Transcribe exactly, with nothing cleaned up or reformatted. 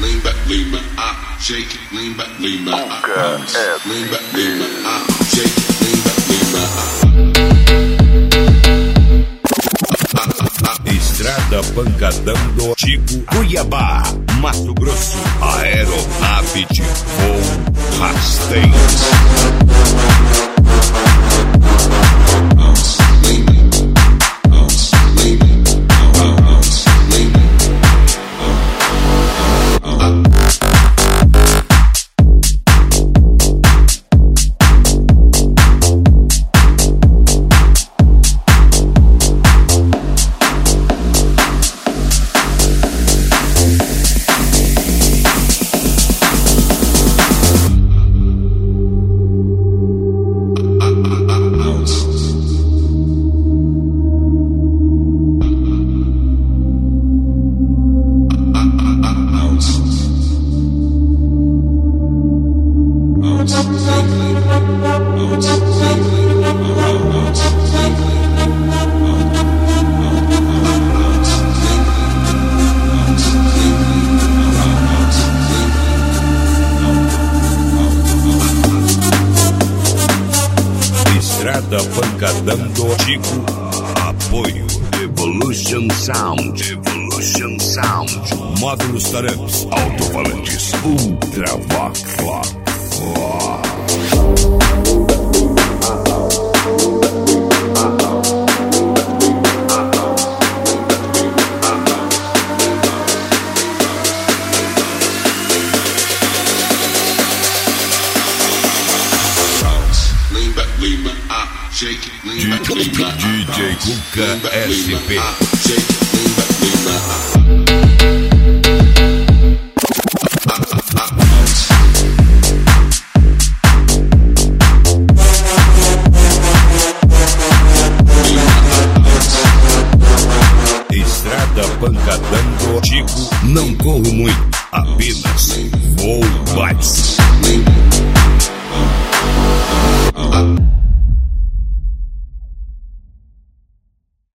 lean back, lean back, ah, shake it, lean back, lean back, ah, lean back, lean back, ah, shake it, lean back, lean back, ah. Estrada Pancadão do Chico, Cuiabá, Mato Grosso. Aeronave voo Rasteiros. Estrada Pancadão do Chico. Apoio Evolution Sound. Evolution Sound. Módulos Taramps. Alto-falantes Ultravox. Shake it, D J Cuca S P. Estrada Pancadão do Chico. Não corro muito, apenas vou mais.